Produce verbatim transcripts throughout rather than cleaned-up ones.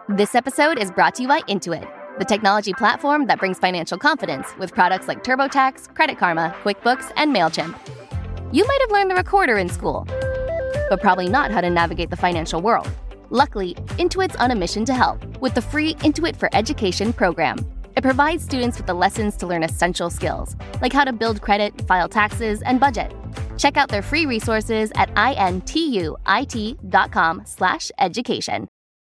This episode is brought to you by Intuit, the technology platform that brings financial confidence with products like TurboTax, Credit Karma, QuickBooks, and MailChimp. You might have learned the recorder in school, but probably not how to navigate the financial world. Luckily, Intuit's on a mission to help with the free Intuit for Education program. It provides students with the lessons to learn essential skills, like how to build credit, file taxes, and budget. Check out their free resources at intuit.com slash education.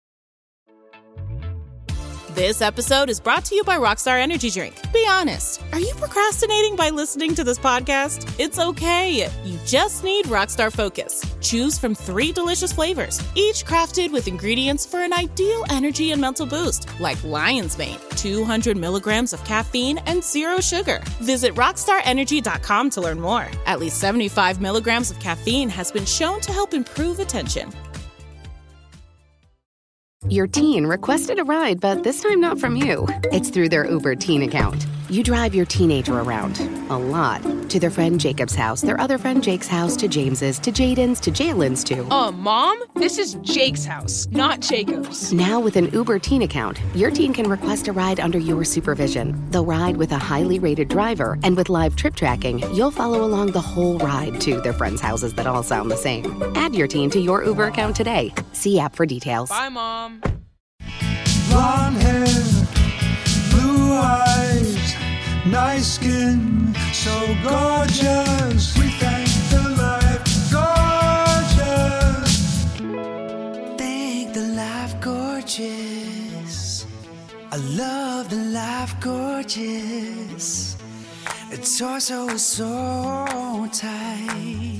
This episode is brought to you by Rockstar Energy Drink. Be honest, are you procrastinating by listening to this podcast? It's okay. You just need Rockstar Focus. Choose from three delicious flavors, each crafted with ingredients for an ideal energy and mental boost, like Lion's Mane, two hundred milligrams of caffeine and zero sugar. Visit rockstar energy dot com to learn more. At least seventy-five milligrams of caffeine has been shown to help improve attention. Your teen requested a ride, but this time not from you. It's through their Uber teen account. You drive your teenager around, a lot, to their friend Jacob's house, their other friend Jake's house, to James's, to Jaden's, to Jalen's, to... Uh, Mom? This is Jake's house, not Jacob's. Now with an Uber teen account, your teen can request a ride under your supervision. They'll ride with a highly rated driver, and with live trip tracking, you'll follow along the whole ride to their friends' houses that all sound the same. Add your teen to your Uber account today. See app for details. Bye, Mom. Blonde hair, blue eyes, nice skin, so gorgeous. We thank the life gorgeous. Thank the life gorgeous. I love the life gorgeous. Its torso is so tight.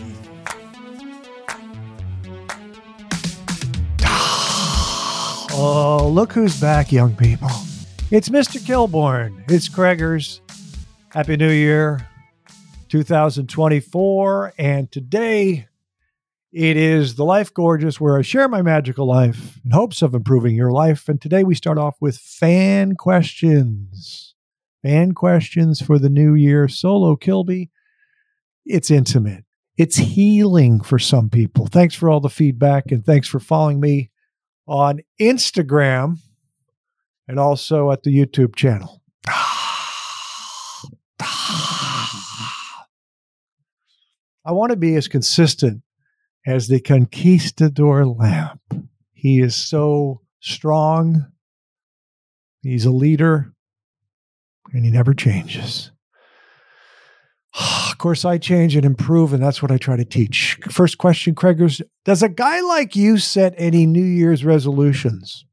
Oh, look who's back, young people. It's Mister Kilborn. It's Craigers. Happy New Year, two thousand twenty-four. And today, it is The Life Gorgeous, where I share my magical life in hopes of improving your life. And today we start off with fan questions. Fan questions for the new year. Solo Kilby. It's intimate. It's healing for some people. Thanks for all the feedback, and thanks for following me on Instagram and also at the YouTube channel. I want to be as consistent as the Conquistador lamp. He is so strong. He's a leader, and he never changes. Of course, I change and improve, and that's what I try to teach. First question, Craigers. Does a guy like you set any New Year's resolutions?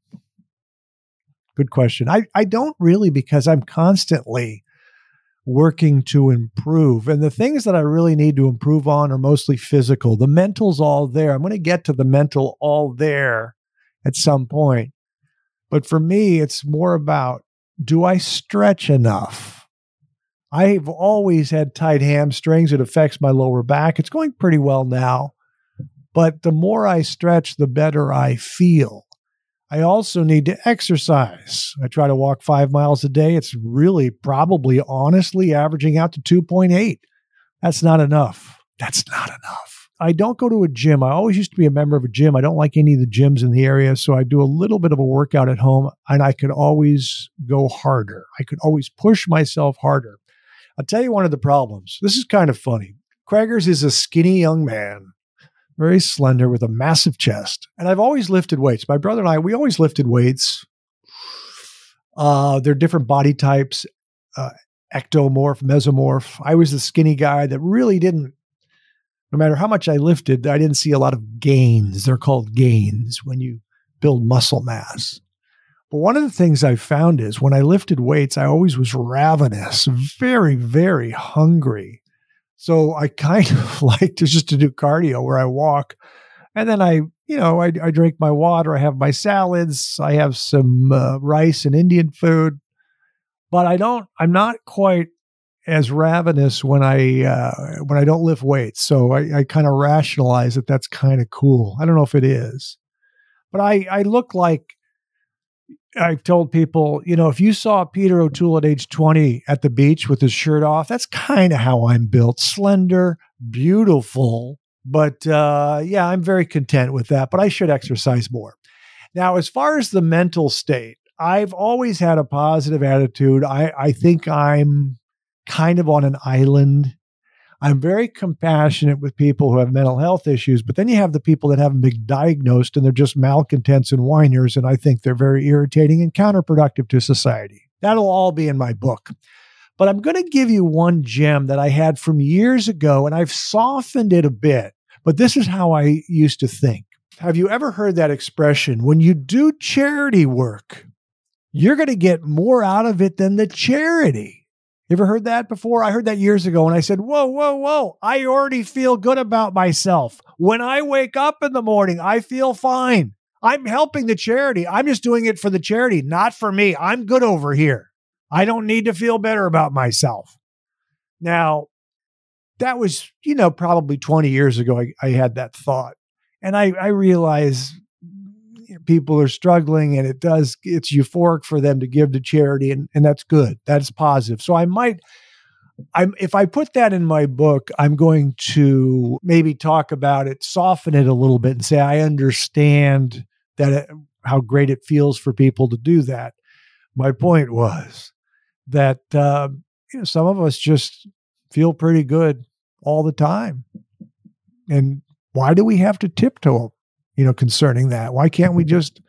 Good question. I, I don't really, because I'm constantly working to improve. And the things that I really need to improve on are mostly physical. The mental's all there. I'm going to get to the mental all there at some point. But for me, it's more about, do I stretch enough? I've always had tight hamstrings. It affects my lower back. It's going pretty well now. But the more I stretch, the better I feel. I also need to exercise. I try to walk five miles a day. It's really probably, honestly, averaging out to two point eight. That's not enough. That's not enough. I don't go to a gym. I always used to be a member of a gym. I don't like any of the gyms in the area, so I do a little bit of a workout at home, and I could always go harder. I could always push myself harder. I'll tell you one of the problems. This is kind of funny. Craigers is a skinny young man, very slender with a massive chest. And I've always lifted weights. My brother and I, we always lifted weights. Uh, they're different body types, uh, ectomorph, mesomorph. I was the skinny guy that really didn't, no matter how much I lifted, I didn't see a lot of gains. They're called gains when you build muscle mass. But one of the things I found is when I lifted weights, I always was ravenous, very, very hungry. So I kind of like to just to do cardio where I walk. And then I, you know, I, I drink my water. I have my salads. I have some uh, rice and Indian food. But I don't, I'm not quite as ravenous when I, uh, when I don't lift weights. So I, I kind of rationalize that that's kind of cool. I don't know if it is. But I, I look like, I've told people, you know, if you saw Peter O'Toole at age twenty at the beach with his shirt off, that's kind of how I'm built. Slender, beautiful. But uh, yeah, I'm very content with that. But I should exercise more. Now, as far as the mental state, I've always had a positive attitude. I, I think I'm kind of on an island. I'm very compassionate with people who have mental health issues, but then you have the people that haven't been diagnosed and they're just malcontents and whiners, and I think they're very irritating and counterproductive to society. That'll all be in my book. But I'm going to give you one gem that I had from years ago, and I've softened it a bit, but this is how I used to think. Have you ever heard that expression? When you do charity work, you're going to get more out of it than the charity. You ever heard that before? I heard that years ago and I said, whoa, whoa, whoa, I already feel good about myself. When I wake up in the morning, I feel fine. I'm helping the charity. I'm just doing it for the charity, not for me. I'm good over here. I don't need to feel better about myself. Now, that was, you know, probably twenty years ago, I, I had that thought. And I, I realize people are struggling and it does, it's euphoric for them to give to charity. And, and that's good. That's positive. So I might, I'm, if I put that in my book, I'm going to maybe talk about it, soften it a little bit and say, I understand that it, how great it feels for people to do that. My point was that, uh, you know, some of us just feel pretty good all the time. And why do we have to tiptoe? You know, concerning that, why can't we just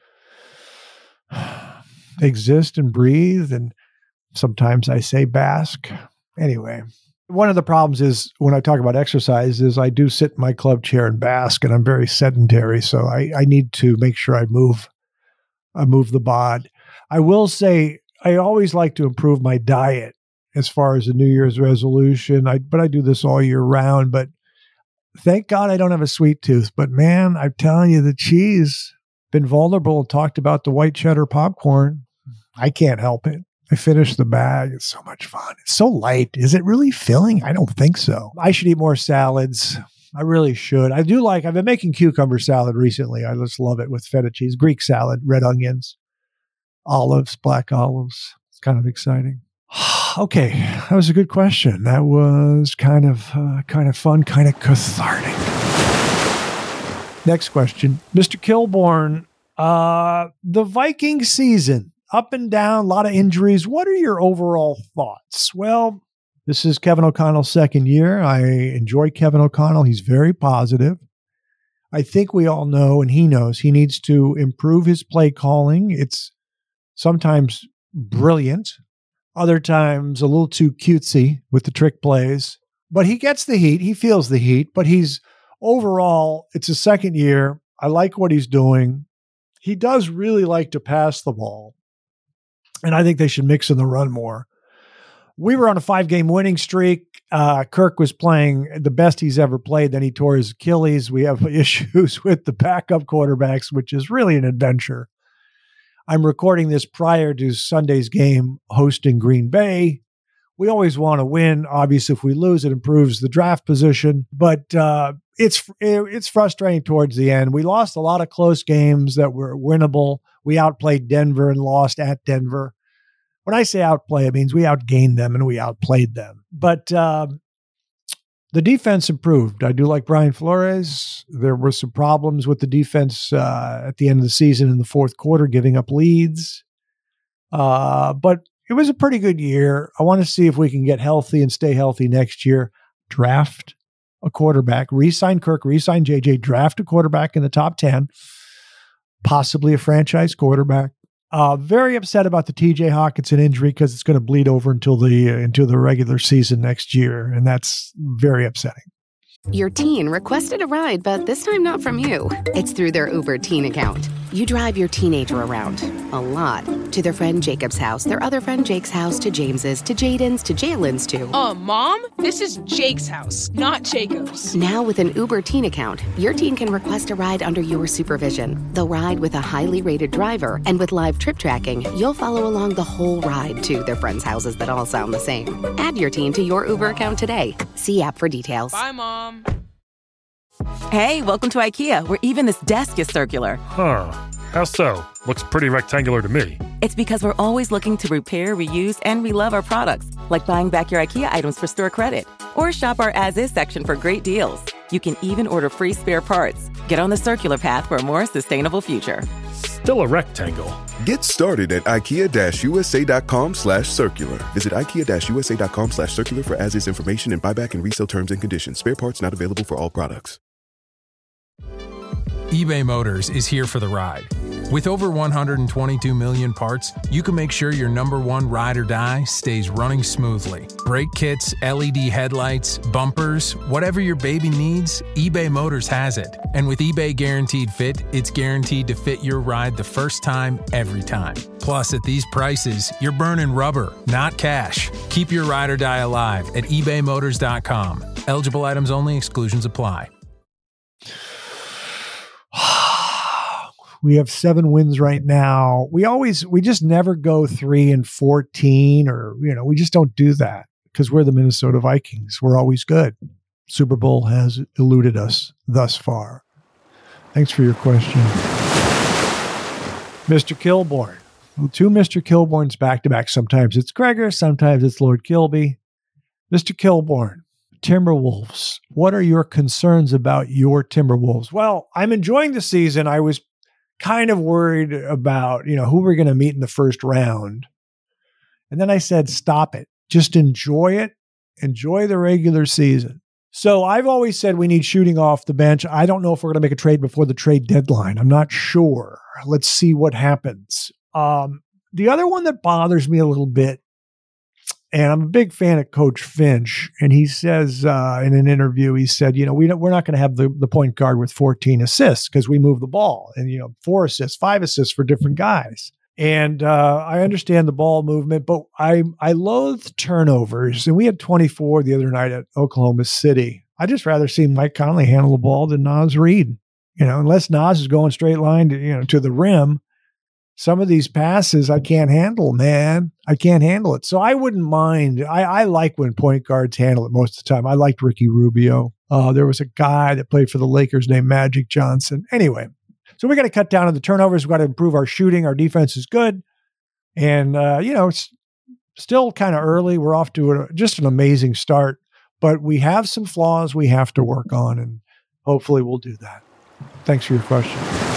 exist and breathe? And sometimes I say bask. Anyway, one of the problems is when I talk about exercise is I do sit in my club chair and bask, and I'm very sedentary. So I, I need to make sure I move, I move the bod. I will say I always like to improve my diet as far as a New Year's resolution. I, but I do this all year round, but thank God I don't have a sweet tooth, but man, I'm telling you, the cheese, been vulnerable and talked about the white cheddar popcorn. I can't help it. I finished the bag. It's so much fun. It's so light. Is it really filling? I don't think so. I should eat more salads. I really should. I do like, I've been making cucumber salad recently. I just love it with feta cheese, Greek salad, red onions, olives, black olives. It's kind of exciting. Okay, that was a good question. That was kind of uh, kind of fun, kind of cathartic. Next question. Mister Kilborn, uh, the Viking season, up and down, a lot of injuries. What are your overall thoughts? Well, this is Kevin O'Connell's second year. I enjoy Kevin O'Connell. He's very positive. I think we all know, and he knows, he needs to improve his play calling. It's sometimes brilliant. Other times a little too cutesy with the trick plays, but he gets the heat. He feels the heat, but he's overall, it's his second year. I like what he's doing. He does really like to pass the ball, and I think they should mix in the run more. We were on a five-game winning streak. Uh, Kirk was playing the best he's ever played. Then he tore his Achilles. We have issues with the backup quarterbacks, which is really an adventure. I'm recording this prior to Sunday's game hosting Green Bay. We always want to win. Obviously, if we lose, it improves the draft position. But uh, it's it's frustrating towards the end. We lost a lot of close games that were winnable. We outplayed Denver and lost at Denver. When I say outplay, it means we outgained them and we outplayed them. But uh, the defense improved. I do like Brian Flores. There were some problems with the defense uh, at the end of the season in the fourth quarter, giving up leads. Uh, but it was a pretty good year. I want to see if we can get healthy and stay healthy next year. Draft a quarterback, re-sign Kirk, re-sign J J, draft a quarterback in the top ten, possibly a franchise quarterback. Uh, very upset about the T J Hawkinson injury because it's going to bleed over until the uh, into the regular season next year, and that's very upsetting. Your teen requested a ride, but this time not from you. It's through their Uber teen account. You drive your teenager around, a lot, to their friend Jacob's house, their other friend Jake's house, to James's, to Jaden's, to Jalen's, to... Uh, Mom? This is Jake's house, not Jacob's. Now with an Uber teen account, your teen can request a ride under your supervision. They'll ride with a highly rated driver, and with live trip tracking, you'll follow along the whole ride to their friends' houses that all sound the same. Add your teen to your Uber account today. See app for details. Bye, Mom. Hey, welcome to IKEA, where even this desk is circular. Huh. How so? Looks pretty rectangular to me. It's because we're always looking to repair, reuse, and relove our products, like buying back your IKEA items for store credit. Or shop our as-is section for great deals. You can even order free spare parts. Get on the circular path for a more sustainable future. still a rectangle. Get started at ikea-usa.com slash circular. Visit ikea-usa.com slash circular for as-is information and buyback and resale terms and conditions. Spare parts not available for all products. eBay Motors is here for the ride. With over one hundred twenty-two million parts, you can make sure your number one ride or die stays running smoothly. Brake kits, L E D headlights, bumpers, whatever your baby needs, eBay Motors has it. And with eBay Guaranteed Fit, it's guaranteed to fit your ride the first time, every time. Plus, at these prices, you're burning rubber, not cash. Keep your ride or die alive at ebay motors dot com. Eligible items only. Exclusions apply. We have seven wins right now. We always, we just never go three and fourteen, or, you know, we just don't do that because we're the Minnesota Vikings. We're always good. Super Bowl has eluded us thus far. Thanks for your question. Mister Kilborn. Two Mister Kilborns back to back. Sometimes it's Gregor, sometimes it's Lord Kilby. Mister Kilborn, Timberwolves. What are your concerns about your Timberwolves? Well, I'm enjoying the season. I was kind of worried about, you know, who we're going to meet in the first round. And then I said, stop it. Just enjoy it. Enjoy the regular season. So I've always said we need shooting off the bench. I don't know if we're going to make a trade before the trade deadline. I'm not sure. Let's see what happens. Um, the other one that bothers me a little bit, and I'm a big fan of Coach Finch, and he says uh, in an interview, he said, you know, we don't, we're not going to have the, the point guard with fourteen assists because we move the ball, and, you know, four assists, five assists for different guys. And uh, I understand the ball movement, but I I loathe turnovers. And we had twenty-four the other night at Oklahoma City. I'd just rather see Mike Conley handle the ball than Naz Reid. You know, unless Naz is going straight line to, you know, to the rim. Some of these passes I can't handle, man. I can't handle it. So I wouldn't mind. I, I like when point guards handle it most of the time. I liked Ricky Rubio. Uh, there was a guy that played for the Lakers named Magic Johnson. Anyway, so we got to cut down on the turnovers. We've got to improve our shooting. Our defense is good. And, uh, you know, it's still kind of early. We're off to a, just an amazing start. But we have some flaws we have to work on, and hopefully we'll do that. Thanks for your question.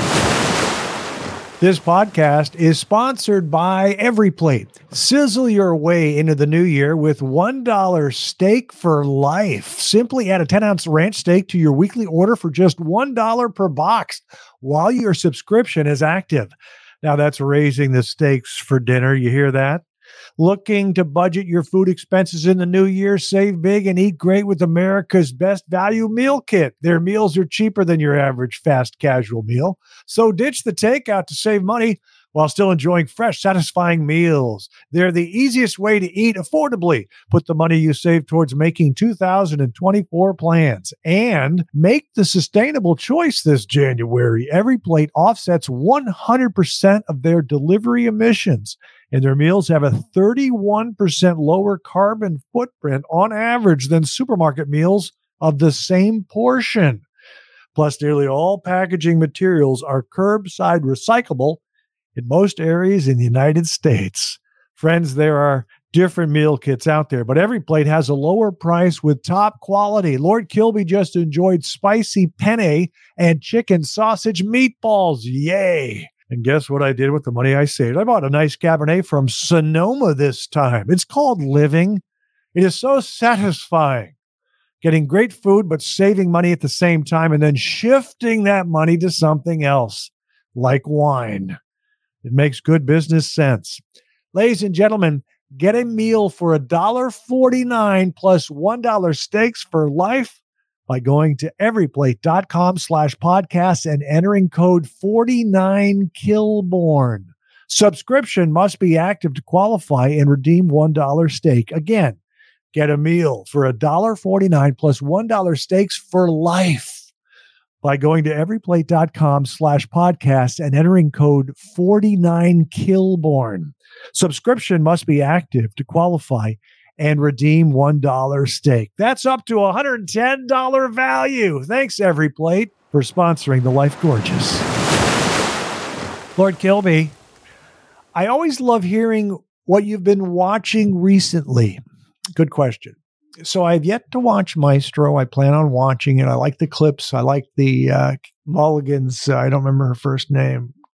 This podcast is sponsored by EveryPlate. Sizzle your way into the new year with one dollar steak for life. Simply add a ten-ounce ranch steak to your weekly order for just one dollar per box while your subscription is active. Now, that's raising the stakes for dinner. You hear that? Looking to budget your food expenses in the new year? Save big and eat great with America's best value meal kit. Their meals are cheaper than your average fast casual meal. So ditch the takeout to save money while still enjoying fresh, satisfying meals. They're the easiest way to eat affordably. Put the money you save towards making two thousand twenty-four plans and make the sustainable choice this January. EveryPlate offsets one hundred percent of their delivery emissions, and their meals have a thirty-one percent lower carbon footprint on average than supermarket meals of the same portion. Plus, nearly all packaging materials are curbside recyclable in most areas in the United States. Friends, there are different meal kits out there, but EveryPlate has a lower price with top quality. Lord Kilby just enjoyed spicy penne and chicken sausage meatballs. Yay! And guess what I did with the money I saved? I bought a nice Cabernet from Sonoma this time. It's called Living. It is so satisfying. Getting great food, but saving money at the same time, and then shifting that money to something else, like wine. It makes good business sense. Ladies and gentlemen, get a meal for one dollar forty-nine plus one dollar steaks for life by going to everyplate.com slash podcast and entering code forty-nine Kilborn. Subscription must be active to qualify and redeem one dollar steak. Again, get a meal for one dollar forty-nine plus one dollar steaks for life by going to everyplate.com slash podcast and entering code forty-nine Kilborn. Subscription must be active to qualify and redeem one dollar steak. That's up to one hundred ten dollars value. Thanks, EveryPlate, for sponsoring the Life Gorgeous. Lord Kilby, I always love hearing what you've been watching recently. Good question. So I've yet to watch Maestro. I plan on watching it. I like the clips. I like the uh, Mulligan's. Uh, I don't remember her first name.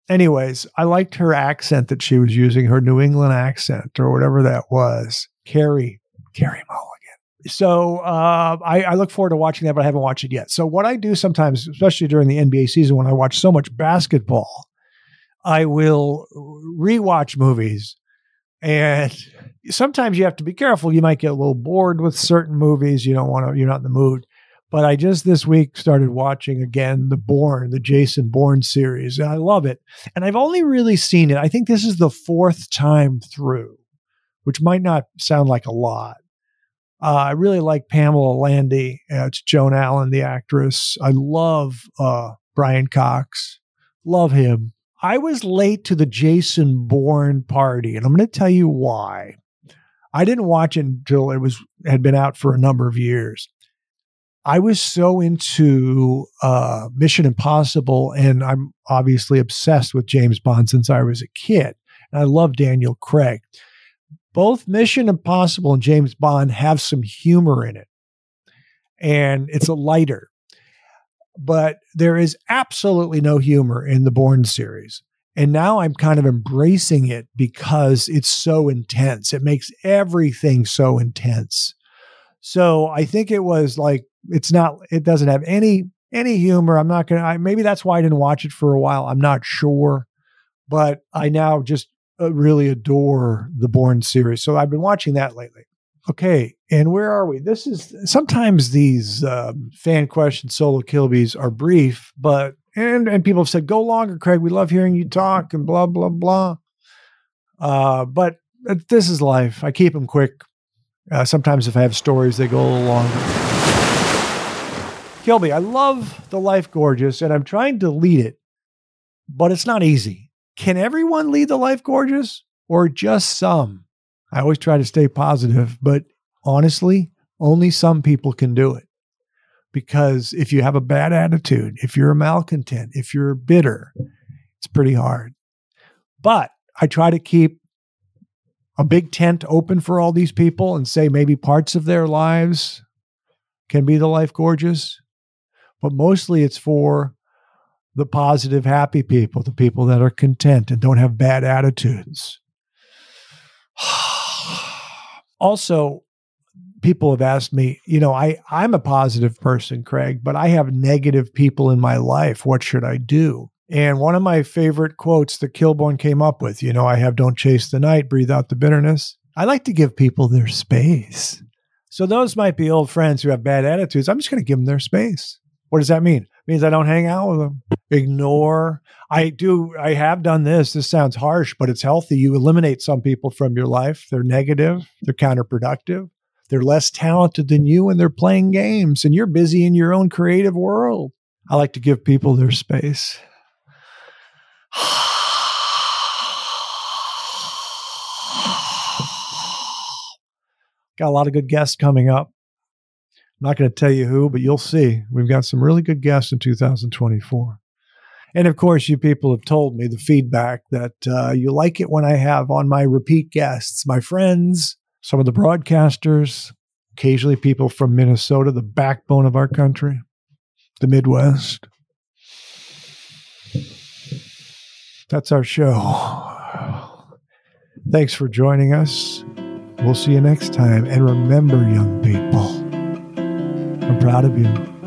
anyways, I liked her accent that she was using, her New England accent or whatever that was. Carrie, Carrie Mulligan. So uh, I, I look forward to watching that, but I haven't watched it yet. So what I do sometimes, especially during the N B A season when I watch so much basketball, I will rewatch movies. And sometimes you have to be careful. You might get a little bored with certain movies. You don't want to, you're not in the mood. But I just this week started watching again the Bourne, the Jason Bourne series. And I love it. And I've only really seen it. I think this is the fourth time through, which might not sound like a lot. Uh, I really like Pamela Landy. Uh, it's Joan Allen, the actress. I love uh, Brian Cox. Love him. I was late to the Jason Bourne party, and I'm going to tell you why. I didn't watch it until it was had been out for a number of years. I was so into uh, Mission Impossible, and I'm obviously obsessed with James Bond since I was a kid. And I love Daniel Craig. Both Mission Impossible and James Bond have some humor in it, and it's a lighter. But there is absolutely no humor in the Bourne series. And now I'm kind of embracing it because it's so intense. It makes everything so intense. So I think it was like, it's not, it doesn't have any, any humor. I'm not going to, maybe that's why I didn't watch it for a while. I'm not sure, but I now just uh, really adore the Bourne series. So I've been watching that lately. Okay. And where are we? This is sometimes these um, fan question solo Kilbies are brief, but, and, and people have said, go longer, Craig. We love hearing you talk and blah, blah, blah. Uh, but this is life. I keep them quick. Uh, sometimes if I have stories, they go a little longer. Kilby, I love The Life Gorgeous, and I'm trying to lead it, but it's not easy. Can everyone lead The Life Gorgeous or just some? I always try to stay positive, but honestly, only some people can do it. Because if you have a bad attitude, if you're a malcontent, if you're bitter, it's pretty hard. But I try to keep a big tent open for all these people and say maybe parts of their lives can be The Life Gorgeous. But mostly it's for the positive, happy people, the people that are content and don't have bad attitudes. Also, people have asked me, you know, I, I'm a positive person, Craig, but I have negative people in my life. What should I do? And one of my favorite quotes that Kilborn came up with, you know, I have don't chase the night, breathe out the bitterness. I like to give people their space. So those might be old friends who have bad attitudes. I'm just going to give them their space. What does that mean? It means I don't hang out with them. Ignore. I do. I have done this. This sounds harsh, but it's healthy. You eliminate some people from your life. They're negative. They're counterproductive. They're less talented than you, and they're playing games, and you're busy in your own creative world. I like to give people their space. Got a lot of good guests coming up. I'm not going to tell you who, but you'll see. We've got some really good guests in two thousand twenty-four. And of course, you people have told me the feedback that uh, you like it when I have on my repeat guests, my friends, some of the broadcasters, occasionally people from Minnesota, the backbone of our country, the Midwest. That's our show. Thanks for joining us. We'll see you next time. And remember, young people, I'm proud of you.